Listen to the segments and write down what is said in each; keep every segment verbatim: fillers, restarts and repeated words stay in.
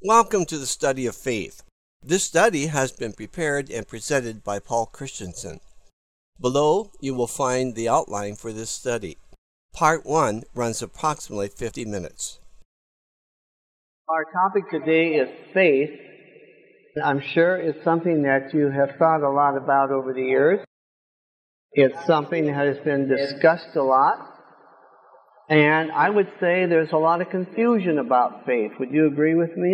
Welcome to the Study of Faith. This study has been prepared and presented by Paul Christensen. Below, you will find the outline for this study. Part one runs approximately fifty minutes. Our topic today is faith. I'm sure it's something that you have thought a lot about over the years. It's something that has been discussed a lot. And I would say there's a lot of confusion about faith. Would you agree with me?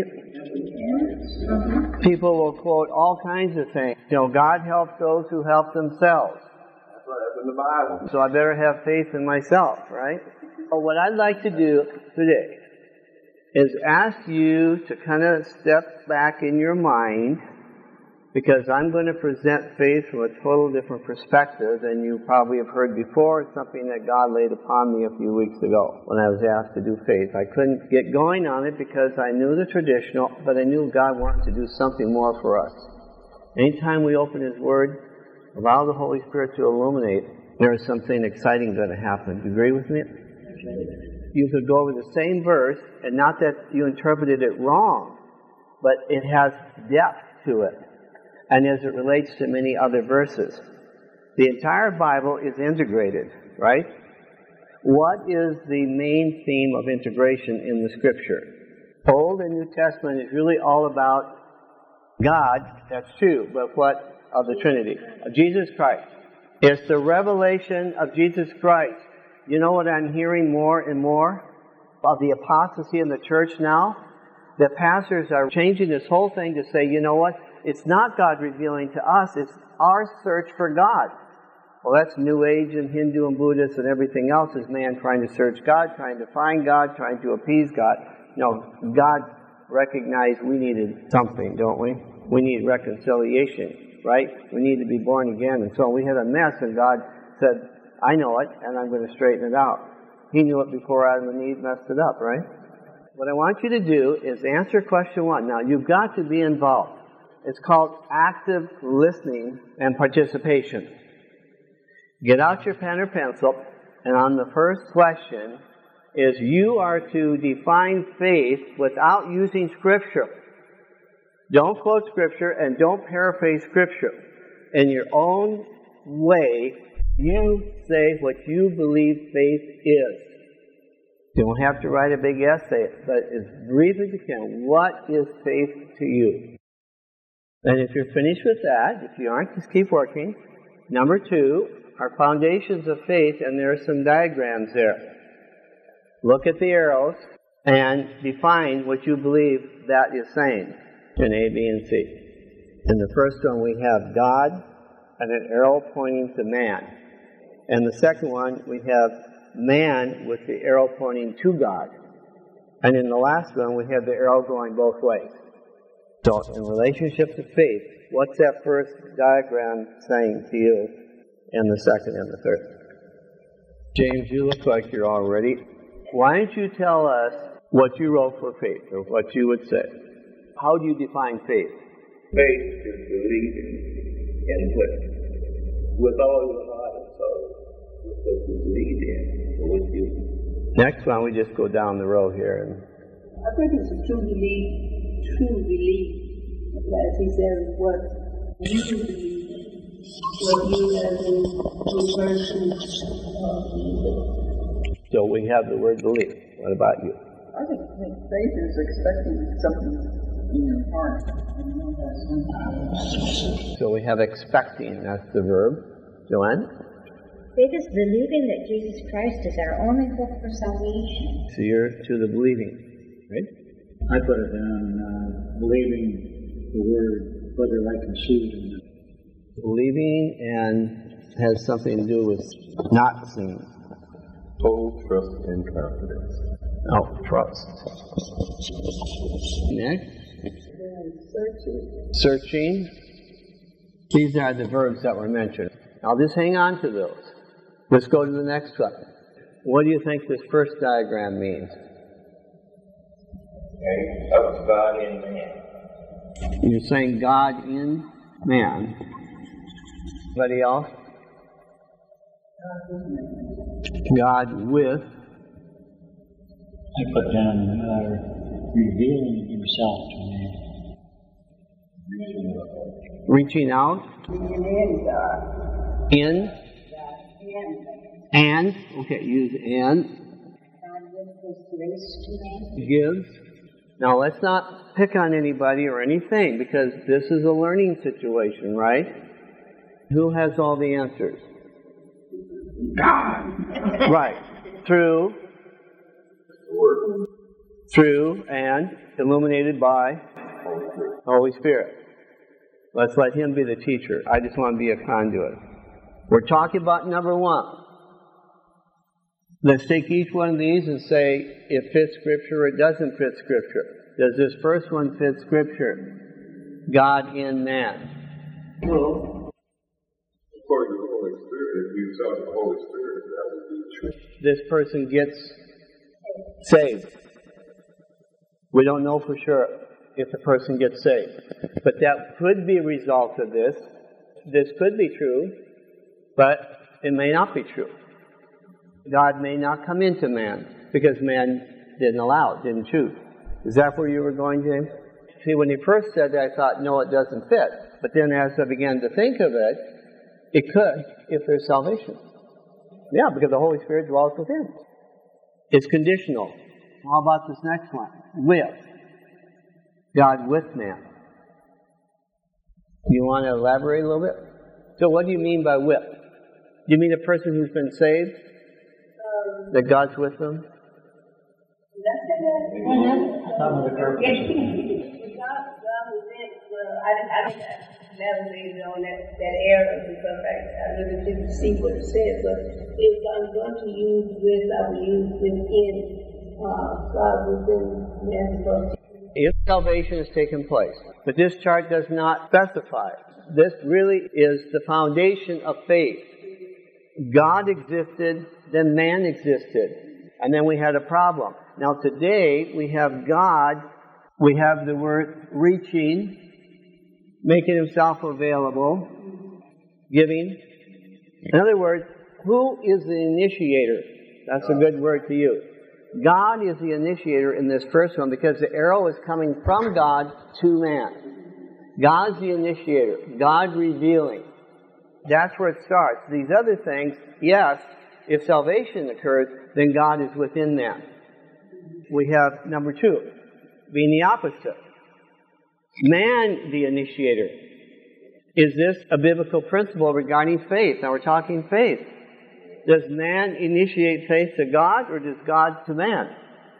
People will quote all kinds of things. You know, God helps those who help themselves. That's right, that's in the Bible. So I better have faith in myself, right? So what I'd like to do today is ask you to kind of step back in your mind, because I'm going to present faith from a total different perspective than you probably have heard before. It's something that God laid upon me a few weeks ago when I was asked to do faith. I couldn't get going on it because I knew the traditional, but I knew God wanted to do something more for us. Anytime we open His Word, allow the Holy Spirit to illuminate, there is something exciting going to happen. Do you agree with me? You could go over the same verse, and not that you interpreted it wrong, but it has depth to it. And as it relates to many other verses. The entire Bible is integrated, right? What is the main theme of integration in the Scripture? Old and New Testament is really all about God, that's true, but what of the Trinity? Of Jesus Christ. It's the revelation of Jesus Christ. You know what I'm hearing more and more of the apostasy in the church now? The pastors are changing this whole thing to say, you know what? It's not God revealing to us, it's our search for God. Well, that's New Age and Hindu and Buddhist and everything else is man trying to search God, trying to find God, trying to appease God. No, God recognized we needed something, don't we? We need reconciliation, right? We need to be born again. And so we had a mess, and God said, I know it, and I'm going to straighten it out. He knew it before Adam and Eve messed it up, right? What I want you to do is answer question one. Now, you've got to be involved. It's called active listening and participation. Get out your pen or pencil, and on the first question is you are to define faith without using Scripture. Don't quote Scripture and don't paraphrase Scripture. In your own way, you say what you believe faith is. You don't have to write a big essay, but as brief as you can. What is faith to you? And if you're finished with that, if you aren't, just keep working. Number two, our foundations of faith, and there are some diagrams there. Look at the arrows and define what you believe that is saying in A, B, and C. In the first one, we have God and an arrow pointing to man. And the second one, we have man with the arrow pointing to God. And in the last one, we have the arrow going both ways. So, in relationship to faith, what's that first diagram saying to you? And the second and the third. James, you look like you're all ready. Why don't you tell us what you wrote for faith, or what you would say? How do you define faith? Faith is believing in what, with all your heart and soul, with what you believe in, or what you... Next one, we just go down the row here. And I think it's a true belief. True belief, as he says, what you believe, what you as a person uh, So we have the word belief. What about you? I think, think faith is expecting something in your heart. So we have expecting, that's the verb. Joanne? Faith is believing that Jesus Christ is our only hope for salvation. So you're to the believing, right? I put it down, uh, believing the word, whether I can see it or not. Believing and has something to do with not seeing. Total trust and confidence. Oh, trust. Next. searching. Searching. These are the verbs that were mentioned. I'll just hang on to those. Let's go to the next one. What do you think this first diagram means? Okay, of God in man. You're saying God in man. Anybody else? God with. I put down uh, revealing himself to Reaching out. In. And. Okay, use and. Gives. Now let's not pick on anybody or anything, because this is a learning situation, right? Who has all the answers? God! Right. Through. Through and illuminated by the Holy Spirit. Let's let Him be the teacher. I just want to be a conduit. We're talking about number one. Let's take each one of these and say it fits Scripture or it doesn't fit Scripture. Does this first one fit Scripture? God in man. Well, according to the Holy Spirit, if we saw the Holy Spirit, that would be true. This person gets saved. We don't know for sure if the person gets saved. But that could be a result of this. This could be true, but it may not be true. God may not come into man because man didn't allow it, didn't choose. Is that where you were going, James? See, when he first said that, I thought, no, it doesn't fit. But then as I began to think of it, it could if there's salvation. Yeah, because the Holy Spirit dwells within. It's conditional. How about this next one? With. God with man. You want to elaborate a little bit? So what do you mean by with? Do you mean a person who's been saved? Um, that God's with them? That's it. God, God was in. Well, I didn't, I didn't navigate on that, that area because I, I really didn't see what it said. But if I'm going to use with, I will use within. Uh, God within man. If salvation has taken place, but this chart does not specify. This really is the foundation of faith. God existed, then man existed, and then we had a problem. Now today we have God, we have the word reaching, making himself available, giving. In other words, who is the initiator? That's a good word to use. God is the initiator in this first one because the arrow is coming from God to man. God's the initiator. God revealing. That's where it starts. These other things, yes, if salvation occurs, then God is within them. We have number two, being the opposite. Man, the initiator. Is this a biblical principle regarding faith? Now we're talking faith. Does man initiate faith to God or does God to man?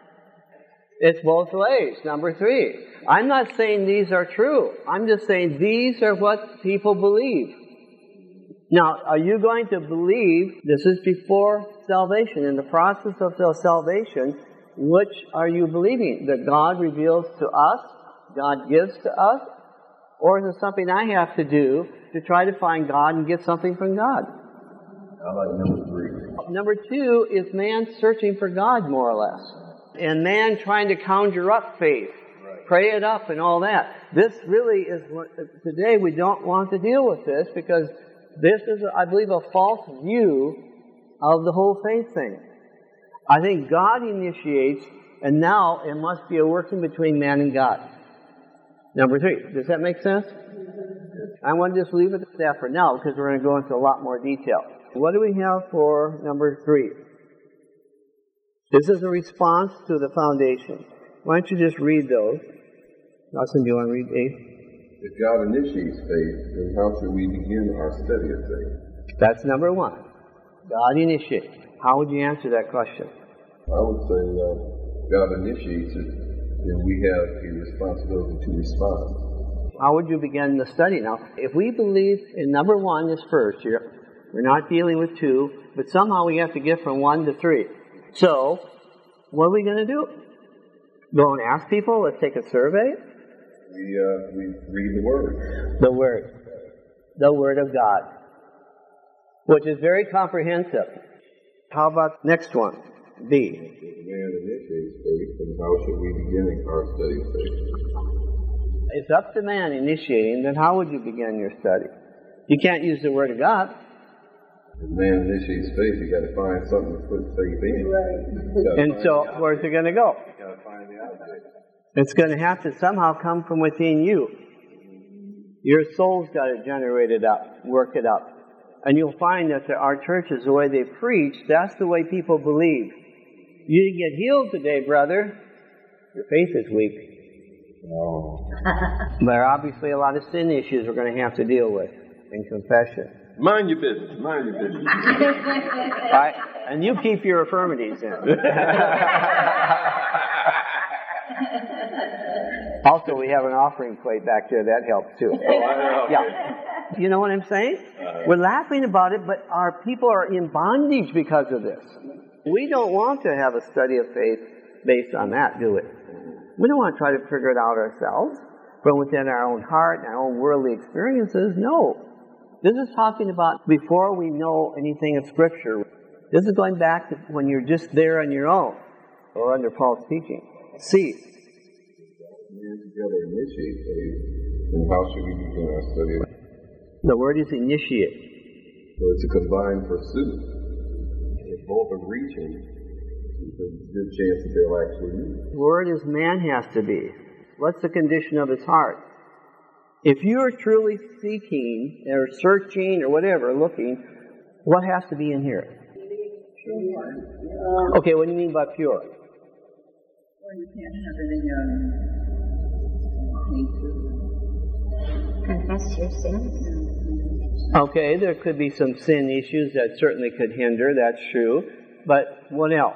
It's both ways. Number three. I'm not saying these are true. I'm just saying these are what people believe. Now, are you going to believe, this is before salvation, in the process of salvation, which are you believing? That God reveals to us, God gives to us, or is it something I have to do to try to find God and get something from God? I like number three. Number two is man searching for God, more or less. And man trying to conjure up faith, right. Pray it up and all that. This really is what, today we don't want to deal with this because this is, I believe, a false view of the whole faith thing. I think God initiates, and now it must be a working between man and God. Number three. Does that make sense? I want to just leave it at that for now because we're going to go into a lot more detail. What do we have for number three? This is a response to the foundation. Why don't you just read those? Nelson, do you want to read eight? If God initiates faith, then how should we begin our study of faith? That's number one. God initiates. How would you answer that question? I would say uh, God initiates it, then we have a responsibility to respond. How would you begin the study? Now, if we believe in number one is first here, we're not dealing with two, but somehow we have to get from one to three. So, what are we going to do? Go and ask people? Let's take a survey? We, uh, we read the Word. The Word. The Word of God. Which is very comprehensive. How about next one? B. If man initiates faith, then how should we begin our study of faith? It's up to man initiating, then how would you begin your study? You can't use the Word of God. If man initiates faith, you got to find something to put faith in. Right. And so, where's it going to go? You got to find the object. It's going to have to somehow come from within you. Your soul's got to generate it up, work it up. And you'll find that there are churches, the way they preach, that's the way people believe. You didn't get healed today, brother. Your faith is weak. Oh. There are obviously a lot of sin issues we're going to have to deal with in confession. Mind your business. Mind your business. All right? And you keep your infirmities in. Also, we have an offering plate back there. That helps too. Oh, I know. Yeah. You know what I'm saying? Uh-huh. We're laughing about it, but our people are in bondage because of this. We don't want to have a study of faith based on that, do we? We don't want to try to figure it out ourselves from within our own heart and our own worldly experiences. No. This is talking about before we know anything of Scripture. This is going back to when you're just there on your own or under Paul's teaching. Cease. Man together initiate faith. And how should we begin our study? The word is initiate. So it's a combined pursuit. If both are reaching, there's a good chance that they'll actually meet. The word is man has to be. What's the condition of his heart? If you're truly seeking or searching or whatever, looking, what has to be in here? Pure. Okay, what do you mean by pure? Well, you can't have any um, hatred. Confess your sins. Okay, there could be some sin issues that certainly could hinder, that's true. But what else?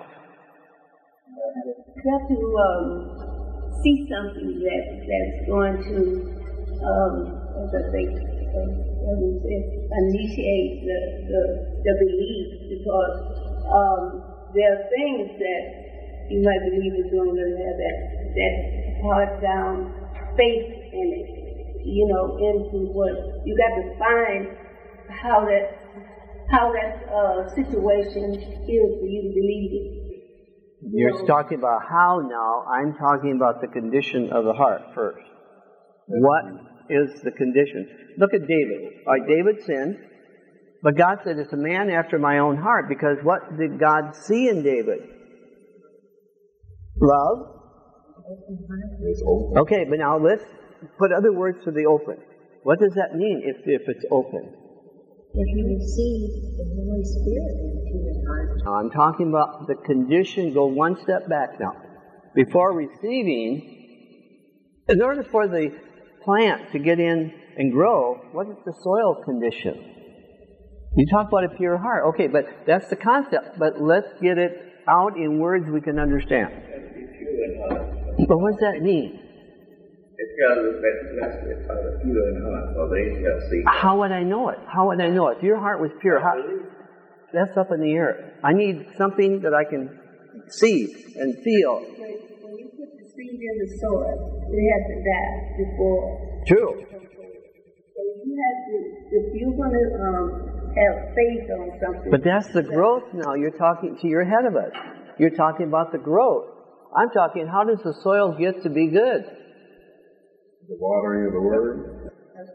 You have to um, see something that that's going to, um, as I say, uh, initiate the, the the belief, because um, there are things that you might believe is going to have that that hard down faith in it. You know, into what you got to find how that how that uh, situation is for you to believe it. You You're know, talking about how now. I'm talking about the condition of the heart first. What is the condition? Look at David. All right, David sinned, but God said, it's a man after my own heart, because what did God see in David? Love. It's open. Okay, but now let's put other words to the open. What does that mean if, if it's open? If you receive the Holy Spirit into your heart. Now, I'm talking about the condition. Go one step back now. Before receiving, in order for the plant to get in and grow, what is the soil condition? You talk about a pure heart. Okay, but that's the concept. But let's get it out in words we can understand. But what does that mean? It's got to look at the uh, pure in heart, or they shall see. How would I know it? How would I know it? If your heart was pure, how, that's up in the air. I need something that I can see and feel. when you put the seed in the soil, it has to die before. True. So you have to, if you're going to um, have faith on something. But that's the growth now. You're talking to your head of us. You're talking about the growth. I'm talking, how does the soil get to be good? The watering of the word.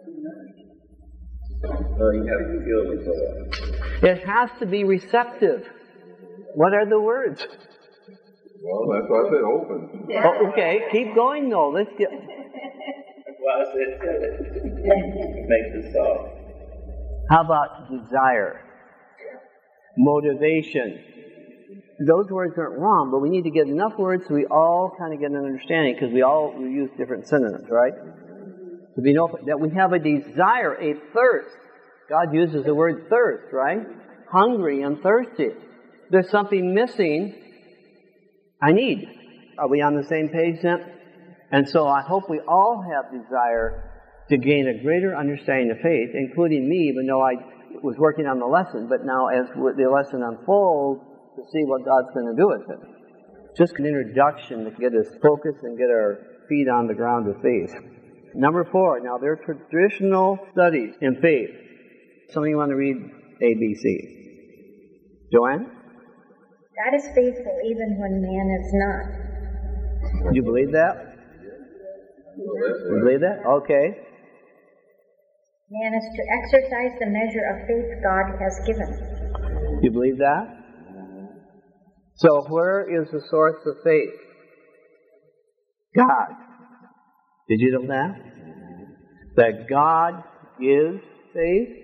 Uh, you have to kill the soil. It has to be receptive. What are the words? Well, that's why I said open. Oh, okay, keep going though. Let's get. That's why I said kill it. Make the soil. How about desire? Motivation. Those words aren't wrong, but we need to get enough words so we all kind of get an understanding, because we all we use different synonyms, right? To be know that we have a desire, a thirst. God uses the word thirst, right? Hungry and thirsty. There's something missing. I need. Are we on the same page then? And so I hope we all have desire to gain a greater understanding of faith, including me, even though I was working on the lesson. But now as the lesson unfolds, to see what God's going to do with it. Just an introduction to get us focused and get our feet on the ground of faith. Number four, now there are traditional studies in faith. Some of you want to read A, B, C. Joanne? God is faithful even when man is not. You believe that? You believe that? Okay. Man is to exercise the measure of faith God has given. You believe that? So where is the source of faith? God. Did you know that? That God gives faith?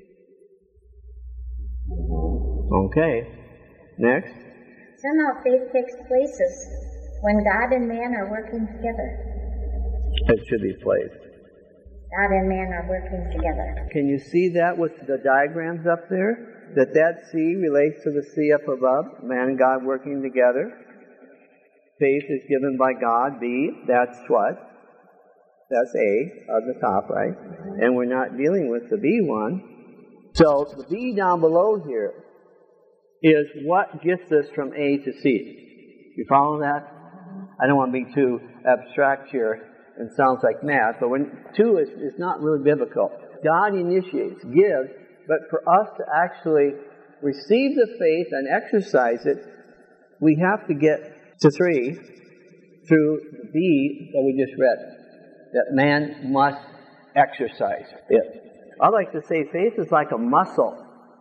Okay. Next. Somehow faith takes places when God and man are working together. It should be placed. God and man are working together. Can you see that with the diagrams up there? That that C relates to the C up above, man and God working together. Faith is given by God. B, that's what? That's A on the top, right? And we're not dealing with the B one. So the B down below here is what gets us from A to C. You follow that? I don't want to be too abstract here. It sounds like math, but when two is, is not really biblical. God initiates, gives, but for us to actually receive the faith and exercise it, we have to get to three through the B that we just read. That man must exercise it. I like to say faith is like a muscle.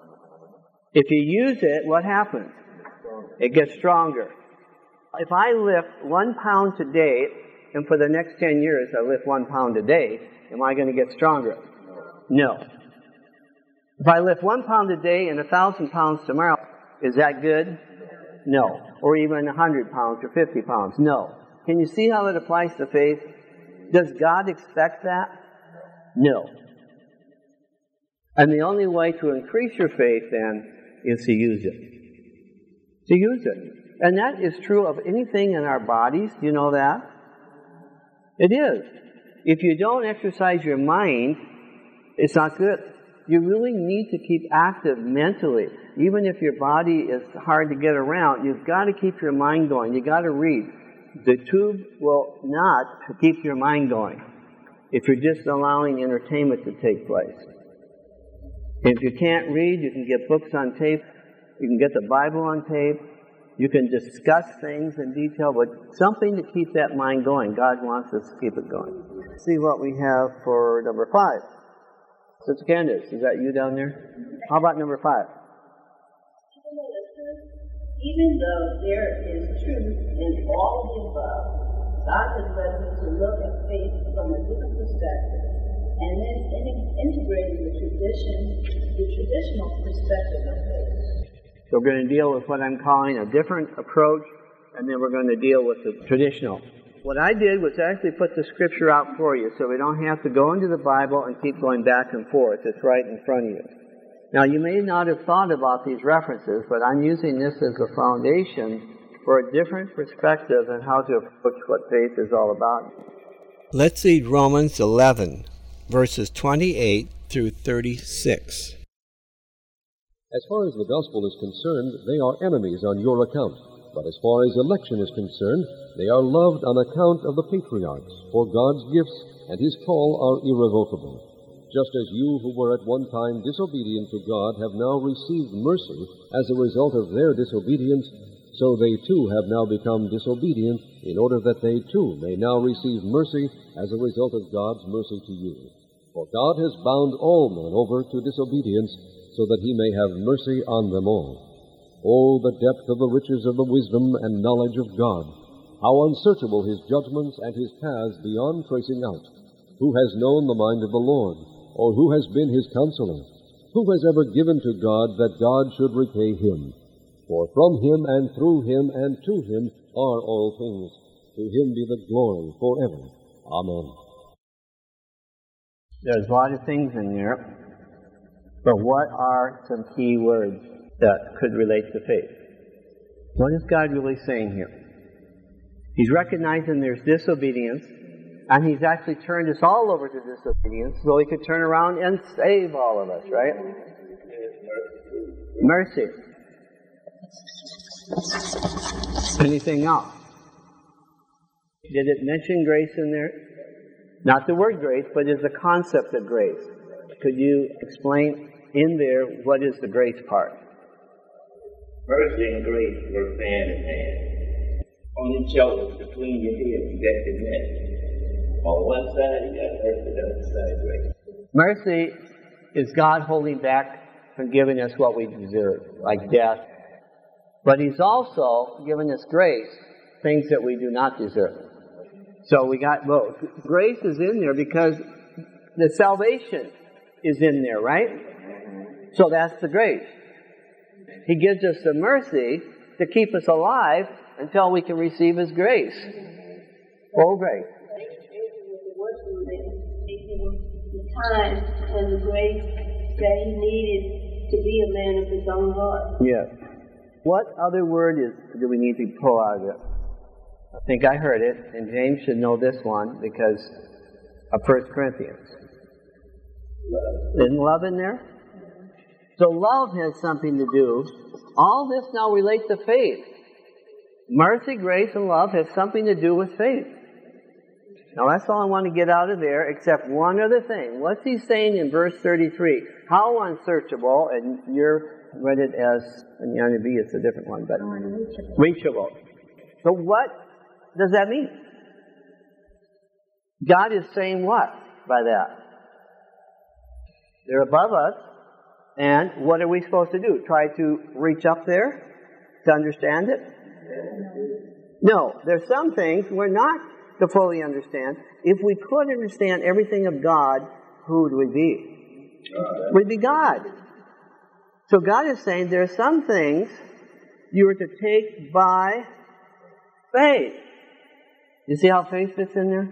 If you use it, what happens? It gets stronger. If I lift one pound today, and for the next ten years I lift one pound a day, am I going to get stronger? No. If I lift one pound a day and a thousand pounds tomorrow, is that good? No. Or even a hundred pounds or fifty pounds? No. Can you see how it applies to faith? Does God expect that? No. And the only way to increase your faith then is to use it. To use it. And that is true of anything in our bodies. Do you know that? It is. If you don't exercise your mind, it's not good. You really need to keep active mentally. Even if your body is hard to get around, you've got to keep your mind going. You've got to read. The tube will not keep your mind going if you're just allowing entertainment to take place. If you can't read, you can get books on tape. You can get the Bible on tape. You can discuss things in detail, but something to keep that mind going. God wants us to keep it going. Let's see what we have for number five. Sister Candace, is that you down there? How about number five? Even though there is truth in all the above, God has led me to look at faith from a different perspective, and then integrating the tradition, the traditional perspective of faith. So we're going to deal with what I'm calling a different approach, and then we're going to deal with the traditional. What I did was actually put the scripture out for you, so we don't have to go into the Bible and keep going back and forth. It's right in front of you. Now, you may not have thought about these references, but I'm using this as a foundation for a different perspective on how to approach what faith is all about. Let's read Romans eleven, verses twenty-eight through thirty-six. As far as the gospel is concerned, they are enemies on your account. But as far as election is concerned, they are loved on account of the patriarchs, for God's gifts and His call are irrevocable. Just as you who were at one time disobedient to God have now received mercy as a result of their disobedience, so they too have now become disobedient in order that they too may now receive mercy as a result of God's mercy to you. For God has bound all men over to disobedience, so that He may have mercy on them all. Oh, the depth of the riches of the wisdom and knowledge of God! How unsearchable His judgments and His paths beyond tracing out! Who has known the mind of the Lord? Or who has been His counselor? Who has ever given to God that God should repay Him? For from Him and through Him and to Him are all things. To Him be the glory forever. Amen. There's a lot of things in there. But what are some key words that could relate to faith? What is God really saying here? He's recognizing there's disobedience, and He's actually turned us all over to disobedience so He could turn around and save all of us, right? Mercy. Anything else? Did it mention grace in there? Not the word grace, but is the concept of grace. Could you explain in there what is the grace part? Mercy and grace work hand in hand. On each other, between your head, you got your neck. On one side, you got mercy, the other side, grace. Mercy is God holding back from giving us what we deserve, like death. But He's also given us grace, things that we do not deserve. So we got both. Grace is in there because the salvation is in there, right? So that's the grace. He gives us the mercy to keep us alive until we can receive His grace. Full grace. The time and the grace that he needed to be a man of his own heart. Yes. What other word is do we need to pull out of it? I think I heard it, and James should know this one because of First Corinthians. Isn't love in there? So love has something to do. All this now relates to faith. Mercy, grace, and love has something to do with faith. Now that's all I want to get out of there, except one other thing. What's he saying in verse thirty-three? How unsearchable, and you're read it as, in the N I V it's a different one, but Unreachable. reachable. So what does that mean? God is saying what by that? They're above us, and what are we supposed to do? Try to reach up there to understand it? No, there's some things we're not to fully understand. If we could understand everything of God, who would we be? We'd be God. So God is saying there are some things you are to take by faith. You see how faith fits in there?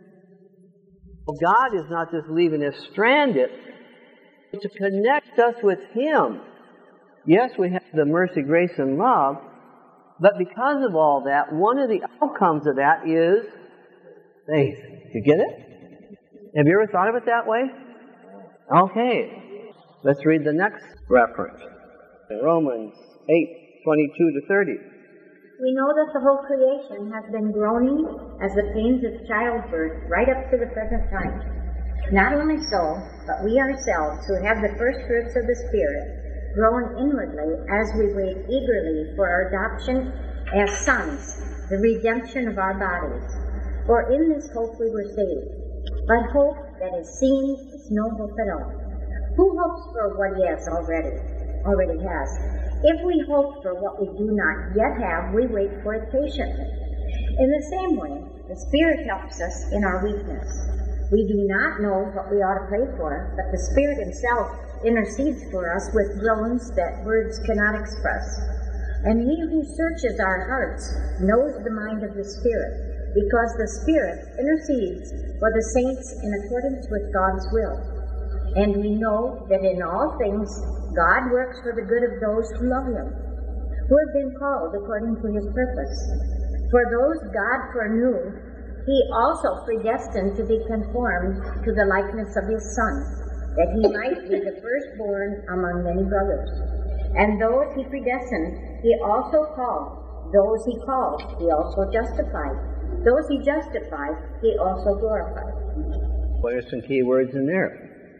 Well, God is not just leaving us stranded, but to connect us with Him. Yes, we have the mercy, grace, and love, but because of all that, one of the outcomes of that is faith. You get it? Have you ever thought of it that way? Okay. Let's read the next reference. Romans eight, twenty-two to thirty. We know that the whole creation has been groaning as the pains of childbirth right up to the present time. Not only so, but we ourselves, who have the first fruits of the Spirit, groan inwardly as we wait eagerly for our adoption as sons, the redemption of our bodies. For in this hope we were saved. But hope that is seen is no hope at all. Who hopes for what he has already, already has? If we hope for what we do not yet have, we wait for it patiently. In the same way, the Spirit helps us in our weakness. We do not know what we ought to pray for, but the Spirit Himself intercedes for us with groans that words cannot express. And He who searches our hearts knows the mind of the Spirit, because the Spirit intercedes for the saints in accordance with God's will. And we know that in all things God works for the good of those who love Him, who have been called according to His purpose. For those God foreknew, He also predestined to be conformed to the likeness of His Son, that He might be the firstborn among many brothers. And those He predestined, He also called. Those He called, He also justified. Those He justified, He also glorified. What are some key words in there?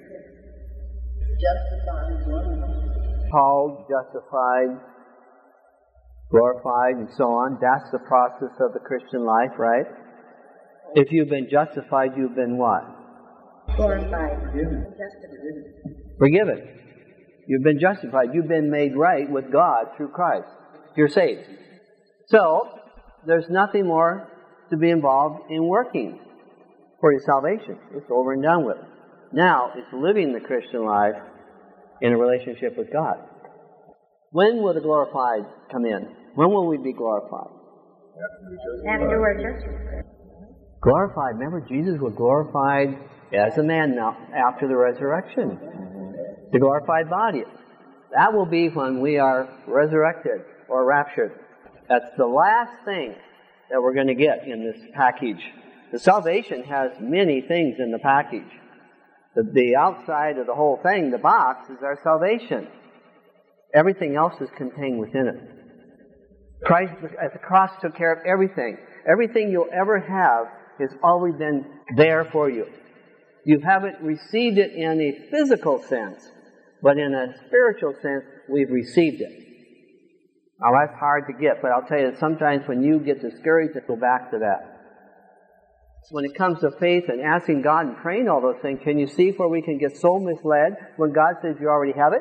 Justified. Called, justified, glorified, and so on. That's the process of the Christian life, right? If you've been justified, you've been what? Glorified. Forgiven. Justified. Forgiven. You've been justified. You've been made right with God through Christ. You're saved. So, there's nothing more to be involved in working for your salvation. It's over and done with. Now, it's living the Christian life in a relationship with God. When will the glorified come in? When will we be glorified? After we're justified. Glorified. Remember, Jesus was glorified as a man now after the resurrection. The glorified body. That will be when we are resurrected or raptured. That's the last thing that we're going to get in this package. The salvation has many things in the package. The, the outside of the whole thing, the box, is our salvation. Everything else is contained within it. Christ at the cross took care of everything. Everything you'll ever have has always been there for you. You haven't received it in a physical sense, but in a spiritual sense, we've received it. Now that's hard to get, but I'll tell you, sometimes when you get discouraged, go back to that. When it comes to faith and asking God and praying all those things, can you see where we can get so misled when God says you already have it?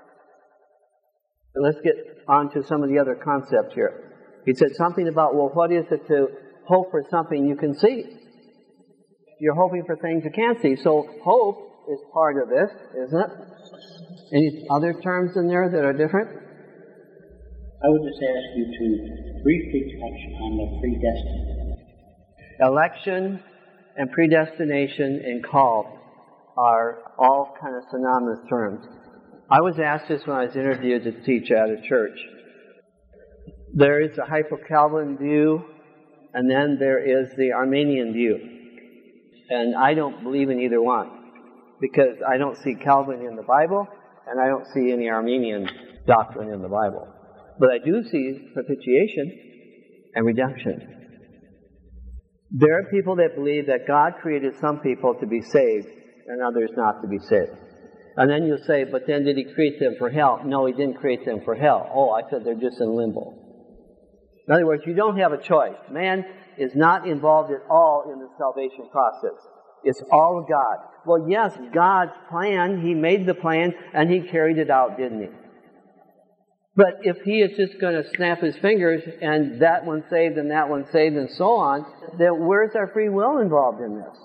And let's get on to some of the other concepts here. He said something about, well, what is it to hope for something you can see? you're hoping for things you can't see. So hope is part of this, isn't it? Any other terms in there that are different? I would just ask you to briefly touch on the predestined. Election and predestination and call are all kind of synonymous terms. I was asked this when I was interviewed to teach at a church. There is a Hypo-Calvin view, and then there is the Arminian view. And I don't believe in either one, because I don't see Calvin in the Bible, and I don't see any Arminian doctrine in the Bible. But I do see propitiation and redemption. There are people that believe that God created some people to be saved and others not to be saved. And then you'll say, but then did He create them for hell? No, He didn't create them for hell. Oh, I said they're just in limbo. In other words, you don't have a choice. Man is not involved at all in the salvation process. It's all of God. Well, yes, God's plan, He made the plan and He carried it out, didn't He? But if He is just going to snap His fingers and that one saved and that one saved and so on, then where's our free will involved in this?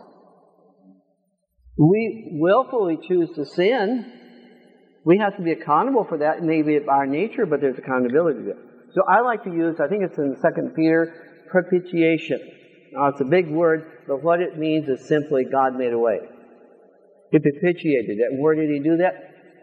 We willfully choose to sin. We have to be accountable for that. It may be our nature, but there's accountability to it. So I like to use, I think it's in Second Peter, propitiation. Now it's a big word, but what it means is simply God made a way. He propitiated it. And where did He do that?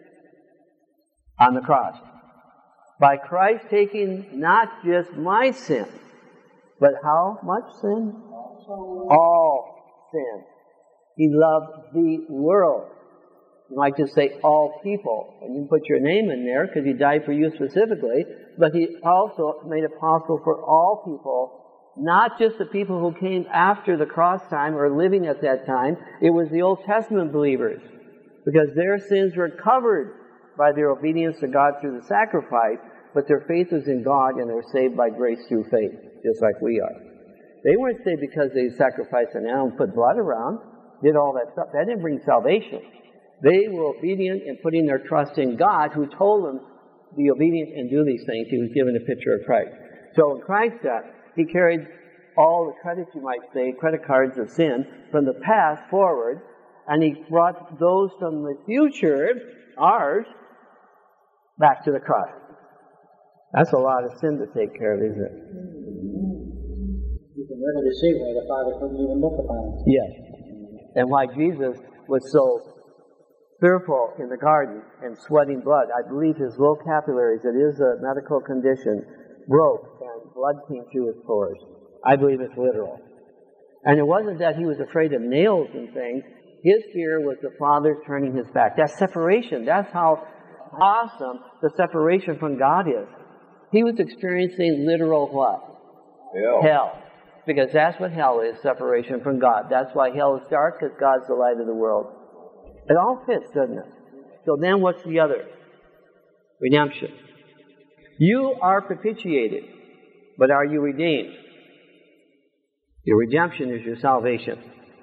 On the cross. By Christ taking not just my sin, but how much sin? All sin. He loved the world. You might just say all people, and you can put your name in there because He died for you specifically, but He also made it possible for all people, not just the people who came after the cross time or living at that time. It was the Old Testament believers, because their sins were covered by their obedience to God through the sacrifice, but their faith was in God and they're saved by grace through faith, just like we are. They weren't saved because they sacrificed an animal and put blood around, did all that stuff. That didn't bring salvation. They were obedient in putting their trust in God, who told them, be obedient and do these things. He was given a picture of Christ. So in Christ's death, He carried all the credits, you might say, credit cards of sin, from the past forward, and He brought those from the future, ours, back to the cross. That's a lot of sin to take care of, isn't it? You can really see why the Father couldn't even look upon it. Yes. And why Jesus was so fearful in the garden and sweating blood. I believe His vocabularies, it is a medical condition, broke and blood came through His pores. I believe it's literal. And it wasn't that He was afraid of nails and things. His fear was the Father turning His back. That's separation. That's how awesome the separation from God is. He was experiencing literal what? Hell. Hell. Because that's what hell is, separation from God. That's why hell is dark, because God's the light of the world. It all fits, doesn't it? So then what's the other? Redemption. You are propitiated, but are you redeemed? Your redemption is your salvation.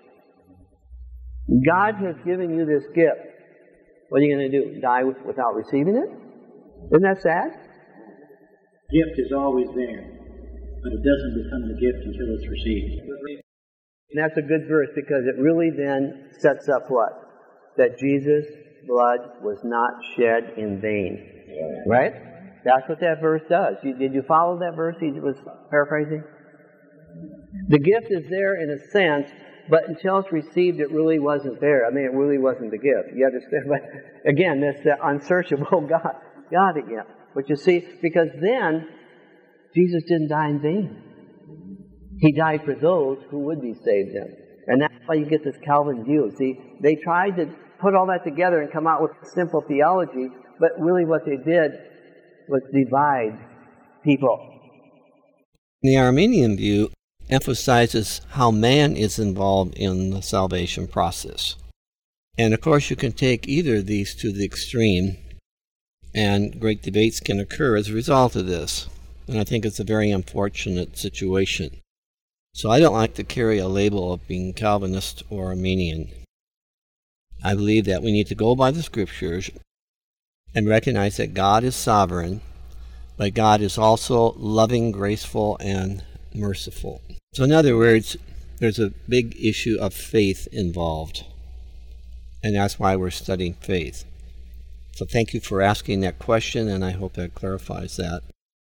God has given you this gift. What are you going to do? Die without receiving it? Isn't that sad? Gift is always there, but it doesn't become the gift until it's received. And that's a good verse, because it really then sets up what? That Jesus' blood was not shed in vain. Right? That's what that verse does. You, did you follow that verse he was paraphrasing? The gift is there in a sense, but until it's received, it really wasn't there. I mean, it really wasn't the gift. You understand? But again, that's the unsearchable God, God again. But you see, because then, Jesus didn't die in vain. He died for those who would be saved then. And that's why you get this Calvin view. See, they tried to put all that together and come out with simple theology, but really what they did was divide people. The Arminian view emphasizes how man is involved in the salvation process. And of course you can take either of these to the extreme, and great debates can occur as a result of this. And I think it's a very unfortunate situation. So I don't like to carry a label of being Calvinist or Arminian. I believe that we need to go by the Scriptures and recognize that God is sovereign, but God is also loving, graceful, and merciful. So in other words, there's a big issue of faith involved. And that's why we're studying faith. So thank you for asking that question, and I hope that clarifies that.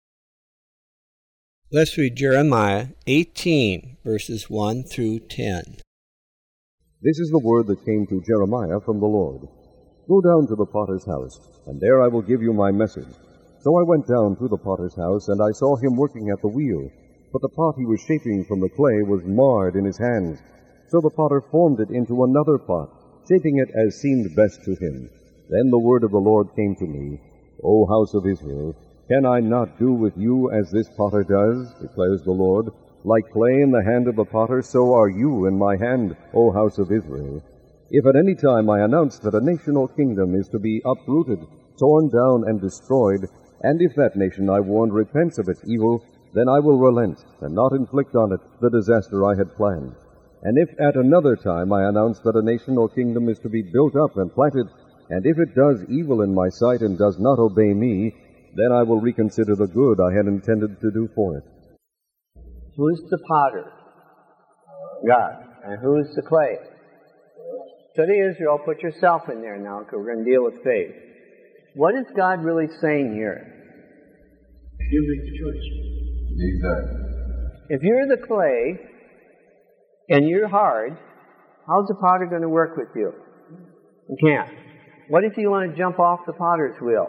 Let's read Jeremiah eighteen, verses one through ten. This is the word that came to Jeremiah from the Lord. Go down to the potter's house, and there I will give you my message. So I went down to the potter's house, and I saw him working at the wheel. But the pot he was shaping from the clay was marred in his hands. So the potter formed it into another pot, shaping it as seemed best to him. Then the word of the Lord came to me, O house of Israel, can I not do with you as this potter does, declares the Lord? Like clay in the hand of the potter, so are you in my hand, O house of Israel. If at any time I announce that a nation or kingdom is to be uprooted, torn down, and destroyed, and if that nation I warned repents of its evil, then I will relent, and not inflict on it the disaster I had planned. And if at another time I announce that a nation or kingdom is to be built up and planted, and if it does evil in my sight and does not obey me, then I will reconsider the good I had intended to do for it. Who's the potter? God. And who's the clay? Study Israel, put yourself in there now, because we're going to deal with faith. What is God really saying here? You make the choice. Exactly. If you're the clay, and you're hard, how's the potter going to work with you? You can't. What if you want to jump off the potter's wheel?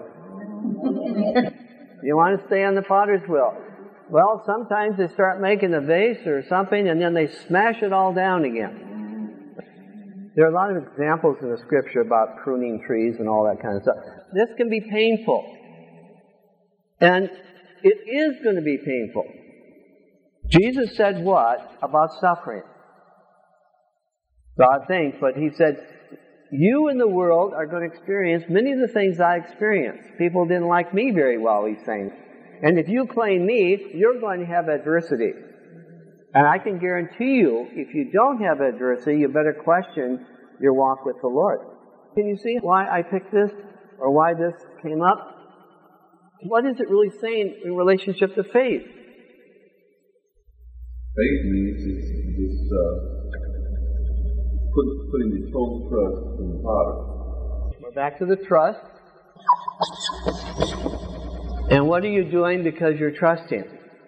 You want to stay on the potter's wheel. Well, sometimes they start making a vase or something, and then they smash it all down again. There are a lot of examples in the Scripture about pruning trees and all that kind of stuff. This can be painful. And it is going to be painful. Jesus said what about suffering? God thinks, but he said, you in the world are going to experience many of the things I experienced. People didn't like me very well, he's saying. And if you claim me, you're going to have adversity. And I can guarantee you, if you don't have adversity, you better question your walk with the Lord. Can you see why I picked this, or why this came up? What is it really saying in relationship to faith? Faith means it's, it's uh, put, putting the total trust in the Father. We're back to the trust. And what are you doing because you're trusting?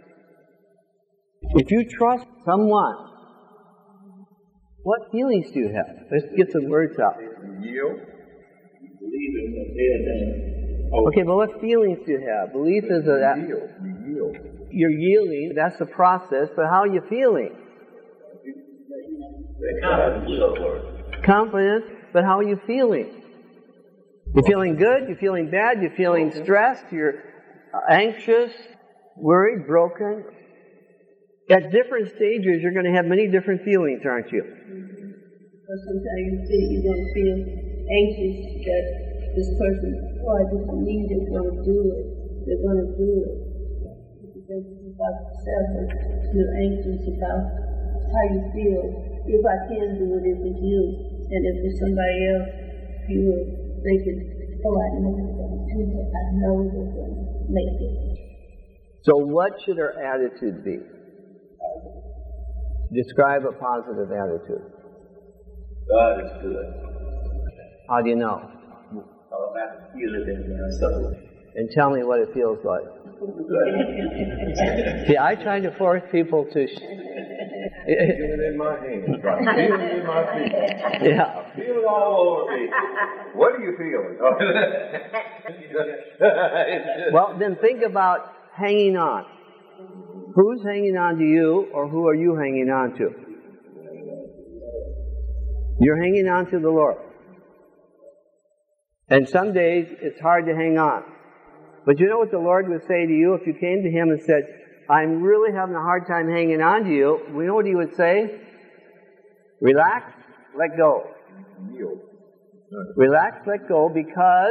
If you trust someone, what feelings do you have? Let's get some words out. Yield. Believe in what they're done. Okay, but what feelings do you have? Belief is a... That, yield. You yield. You're yielding, that's the process, but how are you feeling? Confidence, but how are you feeling? You're feeling good, you're feeling bad, you're feeling stressed, you're anxious, worried, broken. At different stages, you're going to have many different feelings, aren't you? But sometimes you feel, you're going to feel anxious that this person, oh, I just believe they're going to do it. They're going to do it. Because it's about yourself, and you're anxious about how you feel. If I can do it, if it's you. And if it's somebody else, you are thinking, oh, I know they're going to do it. I know they're going to make it. So what should our attitude be? Describe a positive attitude. God is good. How do you know? Oh, I can feel it in myself. And tell me what it feels like. See, I try to force people to... Sh- Feel it in my hands, right? Feel it in my feet. Yeah. I feel it all over me. What are you feeling? Well, then think about hanging on. Who's hanging on to you, or who are you hanging on to? You're hanging on to the Lord. And some days it's hard to hang on. But you know what the Lord would say to you if you came to Him and said, I'm really having a hard time hanging on to you? We know what He would say? Relax, let go. Relax, let go, because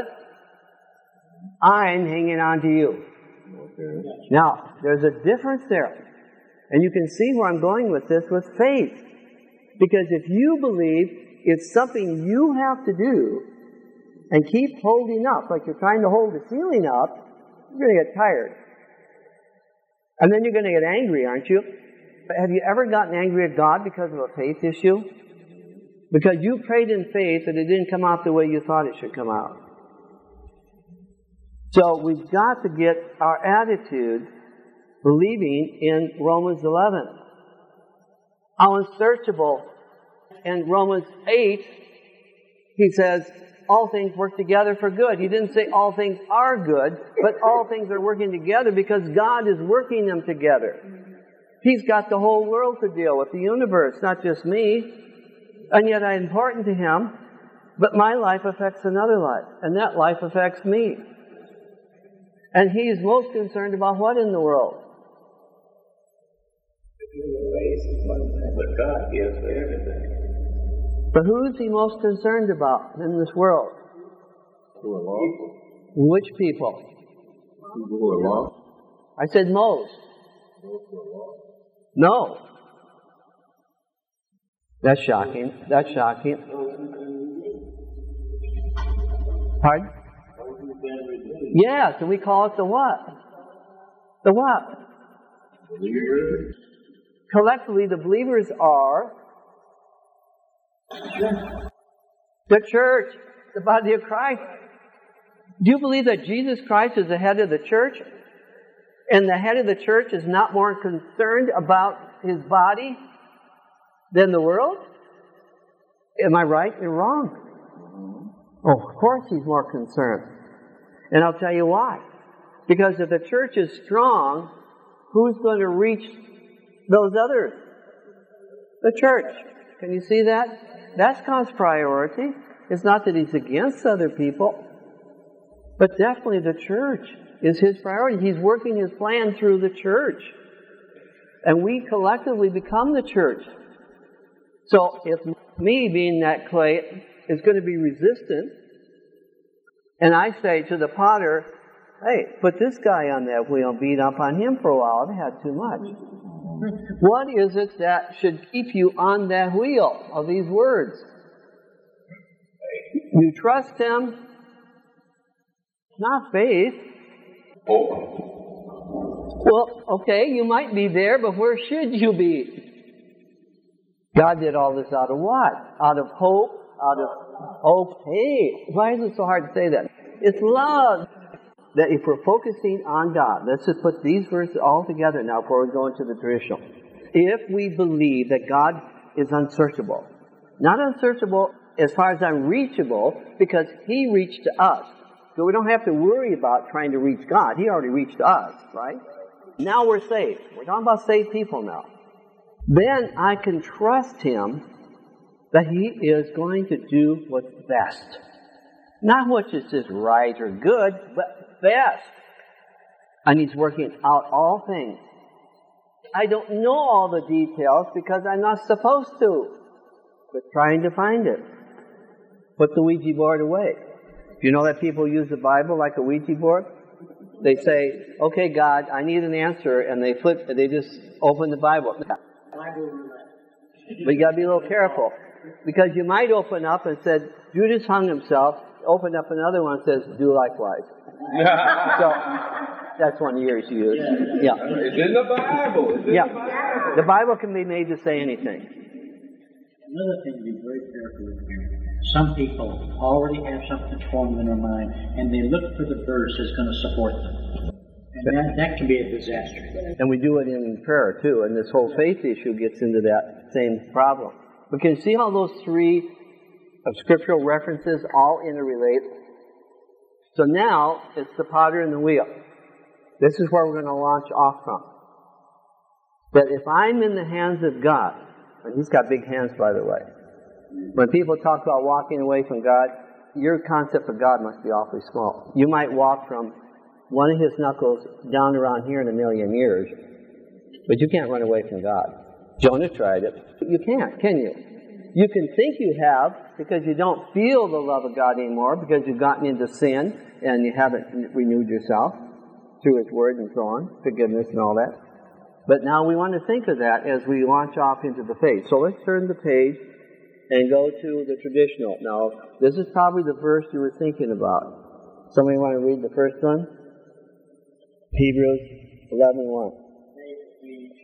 I'm hanging on to you. Now, there's a difference there. And you can see where I'm going with this with faith. Because if you believe it's something you have to do and keep holding up, like you're trying to hold the ceiling up, you're going to get tired. And then you're going to get angry, aren't you? Have you ever gotten angry at God because of a faith issue? Because you prayed in faith and it didn't come out the way you thought it should come out. So we've got to get our attitude believing in Romans eleven. How unsearchable. In Romans eight, he says, all things work together for good. He didn't say all things are good, but all things are working together because God is working them together. He's got the whole world to deal with, the universe, not just me. And yet I'm important to Him, but my life affects another life, and that life affects me. And He's most concerned about what in the world? But God gives for everything. But who is He most concerned about in this world? Who are lost? Which people? People who are lost. I said most. Those who are lost. No. That's shocking. That's shocking. Pardon? Yes, and we call it the what? The what? Believers. Collectively, the believers are the church, the body of Christ. Do you believe that Jesus Christ is the head of the church? And the head of the church is not more concerned about His body than the world? Am I right or wrong? Oh, of course He's more concerned. And I'll tell you why. Because if the church is strong, who's going to reach those others? The church. Can you see that? That's God's priority. It's not that He's against other people, but definitely the church is His priority. He's working His plan through the church. And we collectively become the church. So if me, being that clay, is going to be resistant, and I say to the potter, hey, put this guy on that wheel and beat up on him for a while, I've had too much. What is it that should keep you on that wheel of these words? You trust Him, not faith. Well, okay, you might be there, but where should you be? God did all this out of what? Out of hope, out of hope. Hey, why is it so hard to say that? It's love. That if we're focusing on God, let's just put these verses all together now before we go into the traditional. If we believe that God is unsearchable, not unsearchable as far as unreachable, because He reached to us. So we don't have to worry about trying to reach God. He already reached us, right? Now we're saved. We're talking about saved people now. Then I can trust Him that He is going to do what's best. Not what is just right or good, but best. And He's working out all things. I don't know all the details because I'm not supposed to. But trying to find it. Put the Ouija board away. Do you know that people use the Bible like a Ouija board? They say, okay, God, I need an answer, and they flip, they just open the Bible. But you got to be a little careful, because you might open up and said, Judas hung himself, open up another one that says, do likewise. So, that's one of yours you use. Yeah. It's in the Bible. It's in yeah. the Bible. The Bible can be made to say anything. Another thing to be very careful with here. Some people already have something formed in their mind, and they look for the verse that's going to support them. And that, that can be a disaster. And we do it in prayer, too, and this whole faith issue gets into that same problem. But can you see how those three of scriptural references all interrelate? So now, it's the potter and the wheel. This is where we're going to launch off from. That if I'm in the hands of God, and He's got big hands, by the way. When people talk about walking away from God, your concept of God must be awfully small. You might walk from one of His knuckles down around here in a million years, but you can't run away from God. Jonah tried it. You can't, can you? You can think you have because you don't feel the love of God anymore because you've gotten into sin and you haven't renewed yourself through His Word and so on, forgiveness and all that. But now we want to think of that as we launch off into the faith. So let's turn the page and go to the traditional. Now, this is probably the verse you were thinking about. Somebody want to read the first one? Hebrews eleven one.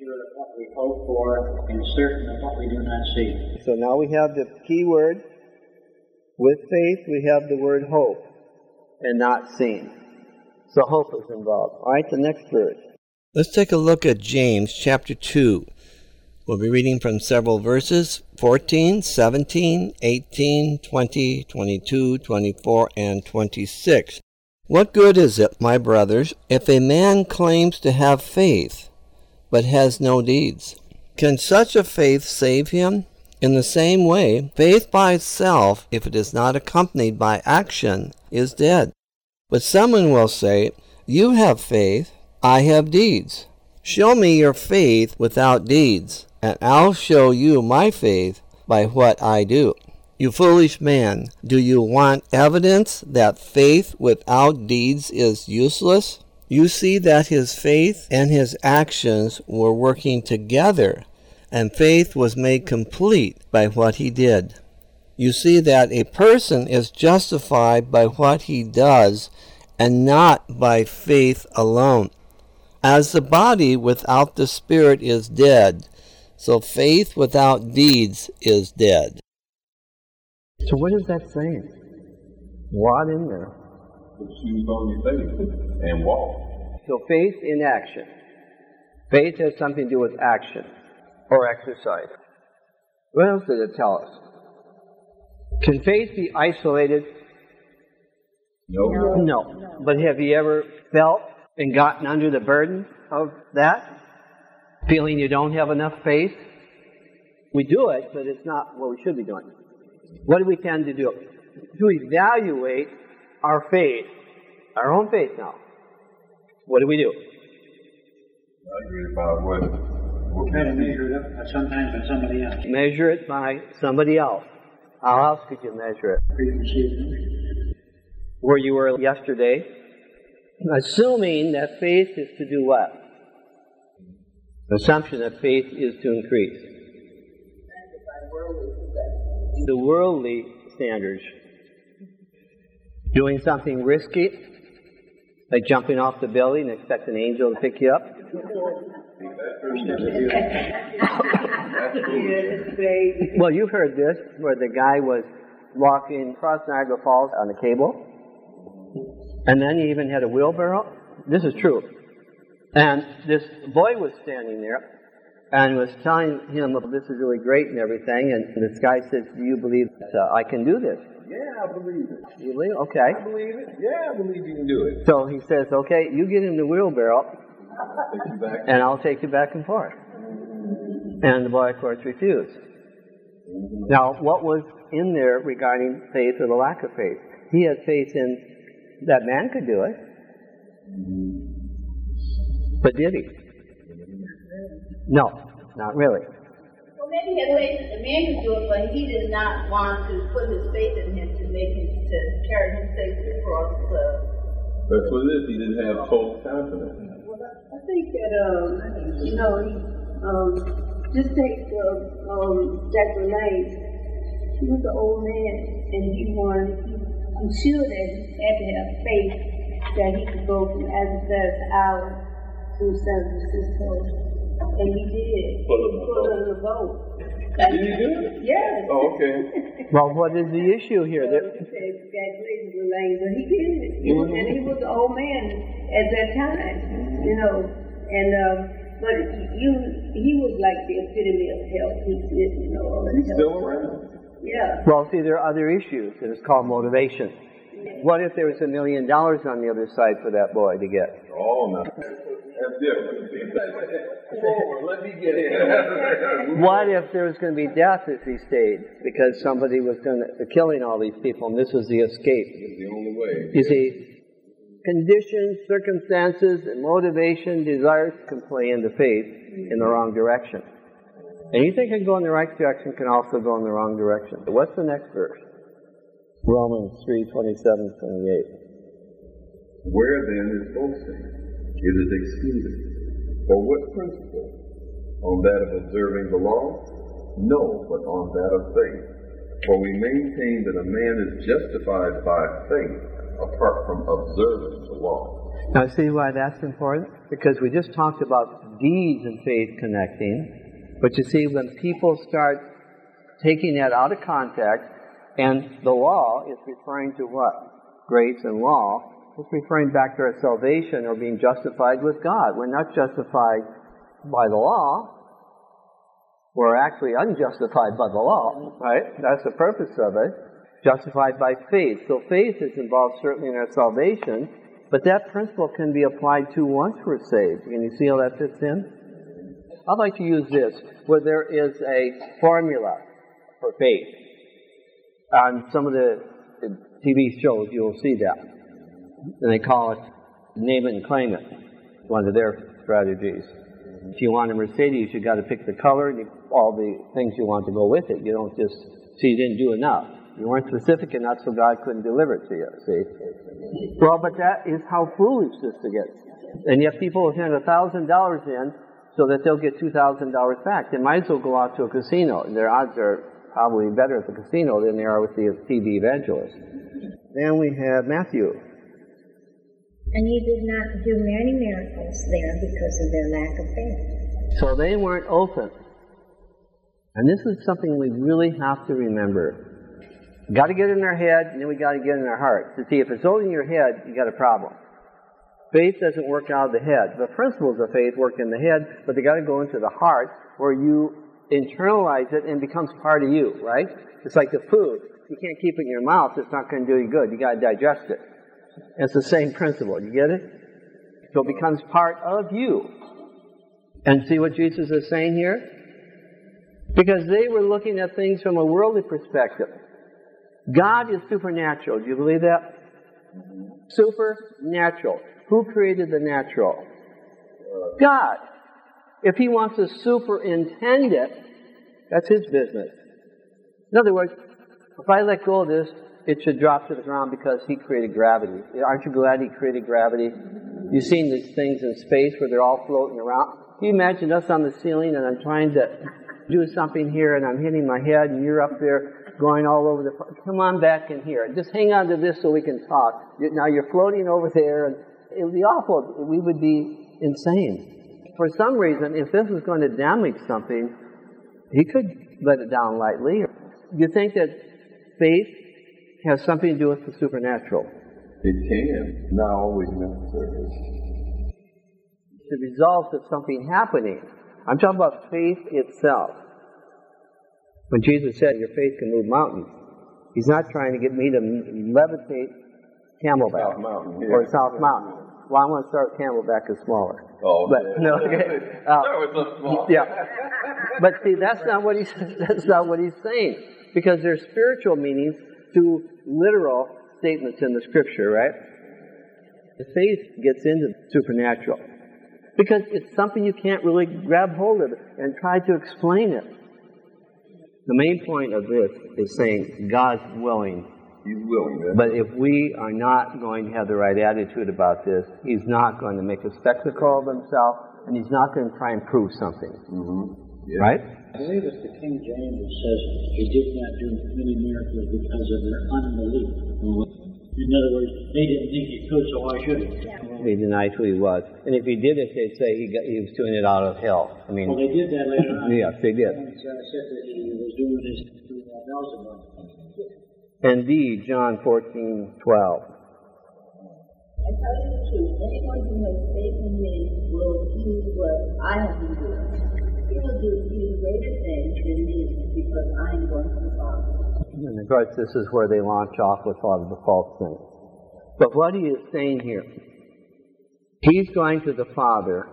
sure of what we hope for and certain of what we do not see. So now we have the key word. With faith, we have the word hope and not seen. So hope is involved. All right, the next verse. Let's take a look at James chapter two. We'll be reading from several verses, fourteen, seventeen, eighteen, twenty, twenty-two, twenty-four, and twenty-six. What good is it, my brothers, if a man claims to have faith, but has no deeds? Can such a faith save him? In the same way, faith by itself, if it is not accompanied by action, is dead. But someone will say, you have faith, I have deeds. Show me your faith without deeds, and I'll show you my faith by what I do. You foolish man, do you want evidence that faith without deeds is useless? You see that his faith and his actions were working together, and faith was made complete by what he did. You see that a person is justified by what he does and not by faith alone. As the body without the spirit is dead, so faith without deeds is dead. So what is that saying? What in there? Put shoes on your feet and walk. So faith in action. Faith has something to do with action or exercise. What else did it tell us? Can faith be isolated? No. No. No. But have you ever felt and gotten under the burden of that? Feeling you don't have enough faith? We do it, but it's not what we should be doing. What do we tend to do? To evaluate our faith, our own faith now. What do we do? I agree about what, what Try to measure it up sometimes by somebody else. Measure it by somebody else. How else could you measure it? Where you were yesterday, assuming that faith is to do what? The assumption that faith is to increase. The worldly standards. Doing something risky, like jumping off the building and expect an angel to pick you up. Well, you've heard this, where the guy was walking across Niagara Falls on a cable, and then he even had a wheelbarrow. This is true. And this boy was standing there and was telling him, well, this is really great and everything, and this guy says, do you believe that uh, I can do this? Yeah, I believe it. You believe? Okay. I believe it. Yeah, I believe you can do it. So he says, okay, you get in the wheelbarrow, Take you back. and I'll take you back and forth. And the boy, of course, refused. Now, what was in there regarding faith or the lack of faith? He had faith in that man could do it. But did he? No, not really. Well, maybe he had faith that the man could do it, but he did not want to put his faith in him to make him, to carry him safely across the... That's what it is. He didn't have total confidence. Well, I think that, um, you know, he, um, just take uh, um, Jack LaLanne. He was an old man, and he wanted, he, I'm sure that he had to have faith that he could go from Azazas to Isle to San Francisco. And he did. Full of the boat. Did he do it? Yes. Oh, okay. Well, what is the issue here? Well, he said Jack LaLanne, but he did it. Mm-hmm. And he was an old man at that time, you know. And, um, but you, he was like the epitome of health. He did, you know, all that. He's still around. Yeah. Well, see, there are other issues, and it's called motivation. What if there was a million dollars on the other side for that boy to get? Oh, no. That's different. Oh, let me get in. What if there was going to be death if he stayed because somebody was going to killing all these people, and this was the escape? It's the only way. You see, conditions, circumstances, and motivation, desires can play into faith in the wrong direction. Anything can go in the right direction can also go in the wrong direction. What's the next verse? Romans three, twenty-seven, twenty-eight. Where then is boasting? It is excluded. For what principle? On that of observing the law? No, but on that of faith. For we maintain that a man is justified by faith apart from observing the law. Now see why that's important? Because we just talked about deeds and faith connecting. But you see, when people start taking that out of context, and the law is referring to what? Grace and law. It's referring back to our salvation or being justified with God. We're not justified by the law. We're actually unjustified by the law, right? That's the purpose of it. Justified by faith. So faith is involved certainly in our salvation, but that principle can be applied to once we're saved. Can you see how that fits in? I'd like to use this, where there is a formula for faith. On some of the T V shows, you'll see that. And they call it name it and claim it, one of their strategies. If you want a Mercedes, you've got to pick the color and all the things you want to go with it. You don't just, see, you didn't do enough. You weren't specific enough, so God couldn't deliver it to you, see? Well, but that is how foolish this gets. And yet people will send one thousand dollars in so that they'll get two thousand dollars back. They might as well go out to a casino, and their odds are probably better at the casino than they are with the T V evangelist. Then we have Matthew. And he did not do many miracles there because of their lack of faith. So they weren't open. And this is something we really have to remember. We've got to get in our head, and then we got to get in our heart. To see, if it's only in your head, you got a problem. Faith doesn't work out of the head. The principles of faith work in the head, but they got to go into the heart where you internalize it and it becomes part of you, right? It's like the food. You can't keep it in your mouth. It's not going to do you good. You got to digest it. It's the same principle. You get it? So it becomes part of you. And see what Jesus is saying here? Because they were looking at things from a worldly perspective. God is supernatural. Do you believe that? Supernatural. Who created the natural? God. If he wants to superintend it, that's his business. In other words, if I let go of this, it should drop to the ground because he created gravity. Aren't you glad he created gravity? You've seen these things in space where they're all floating around. Can you imagine us on the ceiling and I'm trying to do something here and I'm hitting my head and you're up there going all over the... Come on back in here. Just hang on to this so we can talk. Now you're floating over there and it would be awful. We would be insane. For some reason, if this was going to damage something, he could let it down lightly. You think that faith has something to do with the supernatural? It can, not always necessary. The result of something happening. I'm talking about faith itself. When Jesus said your faith can move mountains, he's not trying to get me to levitate Camelback South Mountain, yeah. or South Mountain. Well, I want to start Camelback is smaller. Oh, but yeah. no, okay. Uh, Start with something small. Yeah, but see, that's not what he's that's not what he's saying, because there's spiritual meanings to literal statements in the Scripture, right? The faith gets into the supernatural because it's something you can't really grab hold of and try to explain it. The main point of this is saying God's willing. He's willing. Yeah. But if we are not going to have the right attitude about this, he's not going to make a spectacle of himself, and he's not going to try and prove something. Mm-hmm. Yeah. Right? I believe it's the King James that says he did not do many miracles because of their unbelief. Mm-hmm. In other words, they didn't think he could, so why should he? Yeah. He denied who he was. And if he did it, they'd say he, got, he was doing it out of hell. I mean, well, they did that later on. Yes, they did. And uh, said that he was doing his through Beelzebub. Indeed, John fourteen twelve. I tell you the truth, anyone who has faith in me will do what I have been doing. He will do even greater things than me because I am going to the Father. And of course, this is where they launch off with all of the false things. But what he is saying here, he's going to the Father,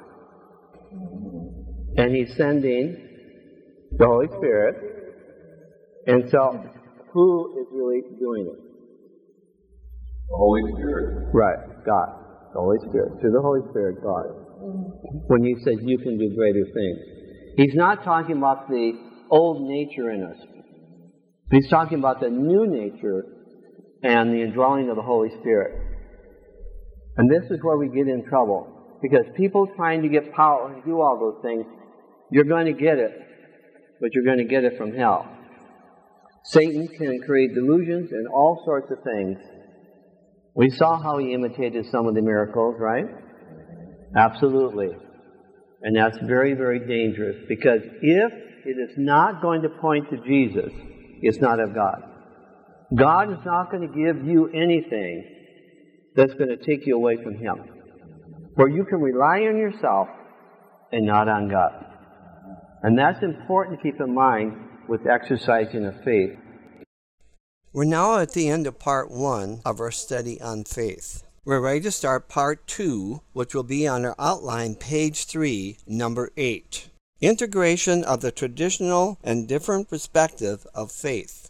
and he's sending the Holy Spirit. And so, who is really doing it? The Holy Spirit. Right, God. The Holy Spirit. Through the Holy Spirit, God. When he says you can do greater things. He's not talking about the old nature in us. He's talking about the new nature and the indwelling of the Holy Spirit. And this is where we get in trouble. Because people trying to get power and do all those things, you're going to get it, but you're going to get it from hell. Satan can create delusions and all sorts of things. We saw how he imitated some of the miracles, right? Absolutely. And that's very, very dangerous, because if it is not going to point to Jesus, it's not of God. God is not going to give you anything that's going to take you away from Him, where you can rely on yourself and not on God. And that's important to keep in mind with exercising of faith. We're now at the end of part one of our study on faith. We're ready to start part two, which will be on our outline, page three, number eight. Integration of the traditional and different perspective of faith.